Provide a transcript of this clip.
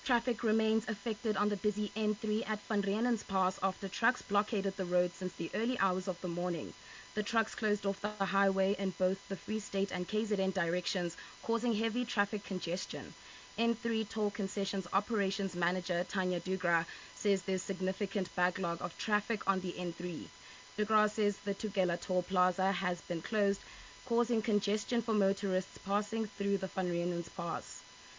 Traffic remains affected on the busy N3 at Van Riemen's Pass after trucks blockaded the road since the early hours of the morning. The trucks closed off the highway in both the Free State and KZN directions, causing heavy traffic congestion. N3 Toll Concessions Operations Manager Tanya Dugra says there's significant backlog of traffic on the N3. Dugra says the Tugela Toll Plaza has been closed, causing congestion for motorists passing through the Van Riemen's Pass.